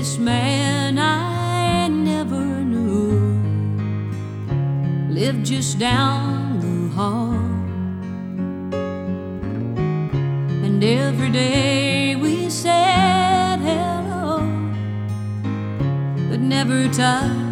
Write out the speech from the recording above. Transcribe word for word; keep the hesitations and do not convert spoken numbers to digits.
this man I never knew lived just down the hall. And every day we said hello, but never touched